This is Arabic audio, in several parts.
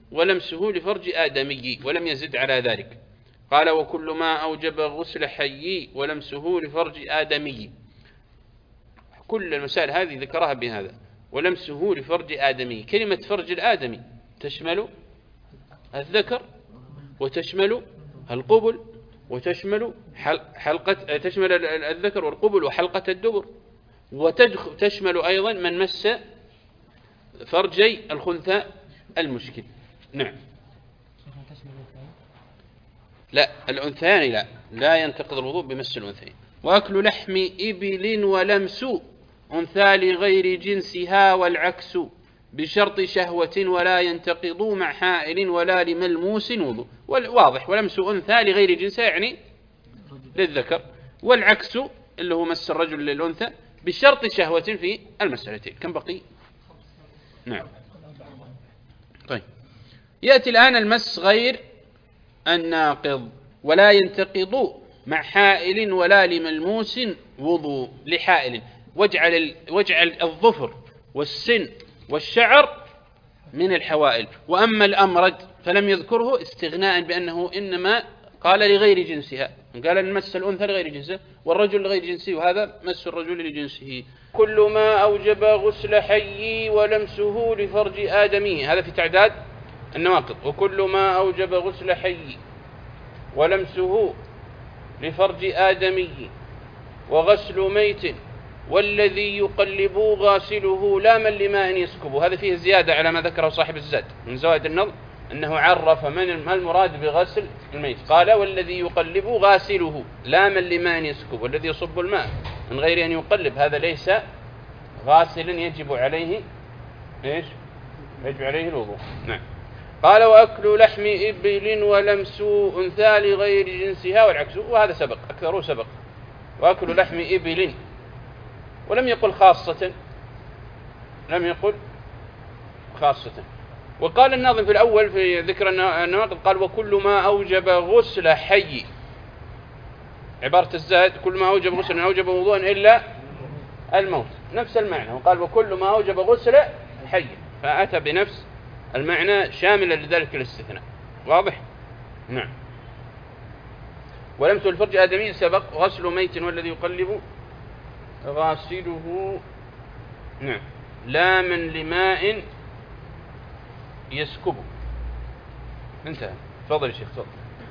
ولمسه لفرج آدمي ولم يزد على ذلك. قال وكل ما أوجب غسل حي ولمسه لفرج آدمي. كل المسائل هذه ذكرها بهذا، ولمسه لفرج آدمي. كلمة فرج الآدمي تشمل الذكر وتشمل القبل وتشمل تشمل الذكر والقبل وحلقة الدبر، وتشمل أيضا من مس فرجي الخنثى المشكل. نعم. لا، الأنثيان لا ينتقض الوضوء بمس الأنثيين. وأكل لحم إبل ولمس أنثى لغير جنسها والعكس بشرط شهوة ولا ينتقض مع حائل ولا لملموس وضوء. واضح، ولمس أنثى لغير جنسها يعني للذكر، والعكس اللي هو مس الرجل للأنثى بشرط شهوة في المسألتين. كم بقي؟ نعم. طيب، يأتي الآن المس غير الناقض. ولا ينتقض مع حائل ولا لملموس وضوء. لحائل، واجعل الظفر والسن والشعر من الحوائل. وأما الأمرد فلم يذكره استغناء بأنه إنما قال لغير جنسها، قال أن مس الأنثى لغير جنسه والرجل لغير جنسه، وهذا مس الرجل لجنسه. كل ما أوجب غسل حي ولمسه لفرج آدمي، هذا في تعداد النواقض. وكل ما أوجب غسل حي ولمسه لفرج آدمي وغسل ميت والذي يقلب غاسله لا من لماء يسكبه. هذا فيه زيادة على ما ذكره صاحب الزاد من زوائد النظم، أنه عرف ما المراد بغسل الميت. قال والذي يقلب غاسله لا من لماء يسكب، والذي يصب الماء من غير أن يقلب هذا ليس غاسلا يجب عليه إيش؟ يجب عليه الوضوء. نعم. قال وأكل لحم إبل ولمس أنثى لغير جنسها والعكس، وهذا سبق، أكثره سبق. وأكل لحم إبل، ولم يقل خاصة، لم يقل خاصة. وقال الناظم في الأول في ذكر النواقض قال وكل ما أوجب غسل حي، عبارة الزاد كل ما أوجب غسل أوجب وضوءا إلا الموت، نفس المعنى. وقال وكل ما أوجب غسل حي، فأتى بنفس المعنى شاملا لذلك الاستثناء. واضح؟ نعم. ولمس الفرج آدمي سبق. غسل ميت والذي يقلب غاسله، نعم، لا من لماء يسكبه. انتهى. تفضل يا شيخ، تفضل.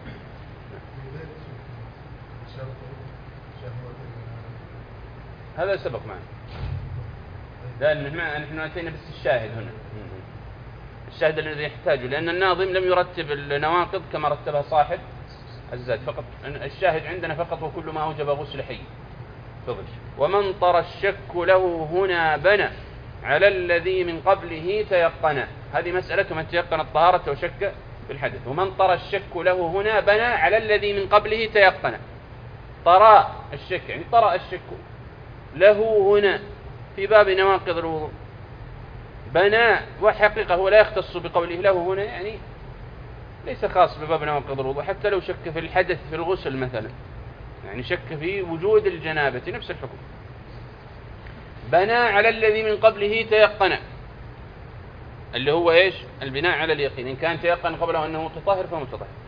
هذا سبق معنا، لأن نحن أتينا بس الشاهد هنا، الشاهد الذي يحتاجه، لأن الناظم لم يرتب النواقض كما رتبها صاحب الزاد، فقط الشاهد عندنا فقط وكل ما أوجب غسل حي. تفضل. ومن طر الشك له هنا بنى على الذي من قبله تيقن. هذه مسألة من تيقن الطهارة وشك في الحدث. ومن طر الشك له هنا بنى على الذي من قبله تيقن. طرى الشك يعني طرأ الشك له هنا في باب نواقض الوضوء. بنى، وحقيقة هو لا يختص بقوله له هنا، يعني ليس خاص بباب نواقض الوضوء، حتى لو شك في الحدث في الغسل مثلا، يعني شك في وجود الجنابة نفس الحكم. بنى على الذي من قبله تيقن، اللي هو إيش؟ البناء على اليقين. إن كان تيقن قبله أنه متطهر فهو متطهر.